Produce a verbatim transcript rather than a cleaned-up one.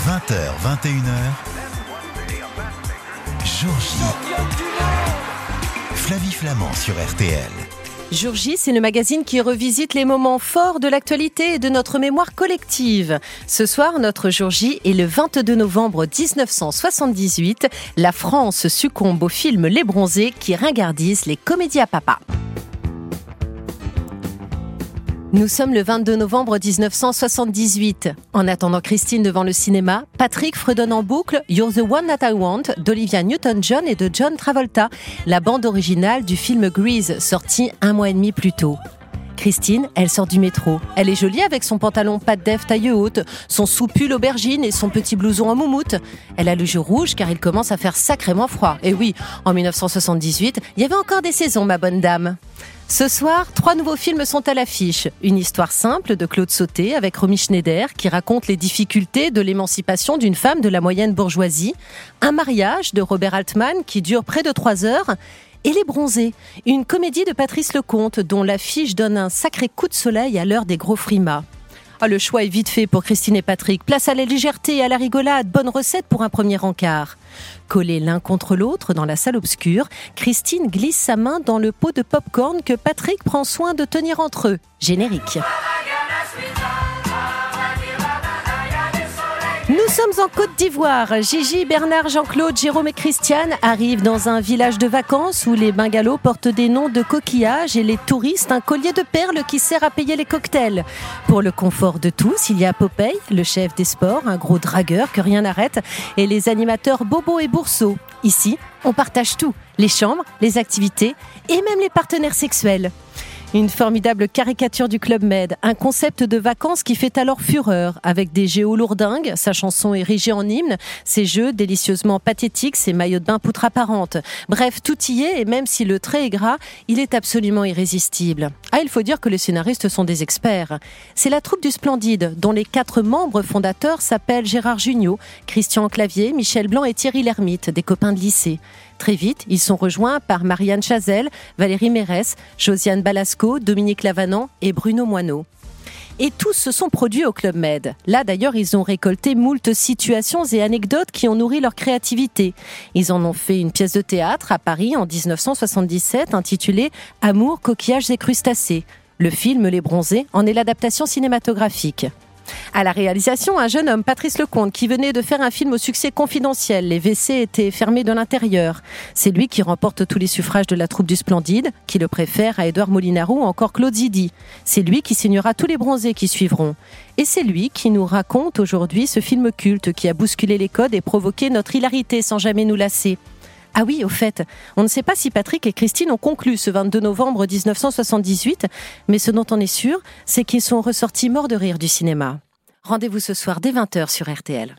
vingt heures, vingt et une heures, Jour J. Flavie Flamand sur R T L. Jour J, c'est le magazine qui revisite les moments forts de l'actualité et de notre mémoire collective. Ce soir, notre Jour J est le vingt-deux novembre dix-neuf cent soixante-dix-huit. La France succombe au film Les Bronzés qui ringardise les comédies à papa. Nous sommes le vingt-deux novembre dix-neuf cent soixante-dix-huit. En attendant Christine devant le cinéma, Patrick fredonne en boucle « You're the one that I want » d'Olivia Newton-John et de John Travolta, la bande originale du film Grease, sorti un mois et demi plus tôt. Christine, elle sort du métro. Elle est jolie avec son pantalon pâte d'Ève taille haute, son sous-pull aubergine et son petit blouson en moumoute. Elle a le jeu rouge car il commence à faire sacrément froid. Et oui, en dix-neuf cent soixante-dix-huit, il y avait encore des saisons, ma bonne dame. Ce soir, trois nouveaux films sont à l'affiche. Une histoire simple de Claude Sauté avec Romy Schneider qui raconte les difficultés de l'émancipation d'une femme de la moyenne bourgeoisie. Un mariage de Robert Altman qui dure près de trois heures. Et Les Bronzés, une comédie de Patrice Lecomte dont l'affiche donne un sacré coup de soleil à l'heure des gros frimas. Ah, le choix est vite fait pour Christine et Patrick. Place à la légèreté et à la rigolade. Bonne recette pour un premier encart. Collés l'un contre l'autre dans la salle obscure, Christine glisse sa main dans le pot de pop-corn que Patrick prend soin de tenir entre eux. Générique. Nous sommes en Côte d'Ivoire. Gigi, Bernard, Jean-Claude, Jérôme et Christiane arrivent dans un village de vacances où les bungalows portent des noms de coquillages et les touristes un collier de perles qui sert à payer les cocktails. Pour le confort de tous, il y a Popeye, le chef des sports, un gros dragueur que rien n'arrête, et les animateurs Bobo et Bourseau. Ici, on partage tout, les chambres, les activités et même les partenaires sexuels. Une formidable caricature du Club Med, un concept de vacances qui fait alors fureur, avec des géos lourdingues, sa chanson érigée en hymne, ses jeux délicieusement pathétiques, ses maillots de bain poutre apparente. Bref, tout y est, et même si le trait est gras, il est absolument irrésistible. Ah, il faut dire que les scénaristes sont des experts. C'est la troupe du Splendide, dont les quatre membres fondateurs s'appellent Gérard Jugnot, Christian Clavier, Michel Blanc et Thierry Lhermitte, des copains de lycée. Très vite, ils sont rejoints par Marianne Chazelle, Valérie Mérès, Josiane Balasco, Dominique Lavanant et Bruno Moineau. Et tous se sont produits au Club Med. Là, d'ailleurs, ils ont récolté moult situations et anecdotes qui ont nourri leur créativité. Ils en ont fait une pièce de théâtre à Paris en dix-neuf cent soixante-dix-sept intitulée « Amour, coquillages et crustacés ». Le film Les Bronzés en est l'adaptation cinématographique. À la réalisation, un jeune homme, Patrice Lecomte, qui venait de faire un film au succès confidentiel. Les W C étaient fermés de l'intérieur. C'est lui qui remporte tous les suffrages de la troupe du Splendide, qui le préfère à Édouard Molinaro ou encore Claude Zidi. C'est lui qui signera tous les Bronzés qui suivront. Et c'est lui qui nous raconte aujourd'hui ce film culte qui a bousculé les codes et provoqué notre hilarité sans jamais nous lasser. Ah oui, au fait, on ne sait pas si Patrick et Christine ont conclu ce vingt-deux novembre dix-neuf cent soixante-dix-huit, mais ce dont on est sûr, c'est qu'ils sont ressortis morts de rire du cinéma. Rendez-vous ce soir dès vingt heures sur R T L.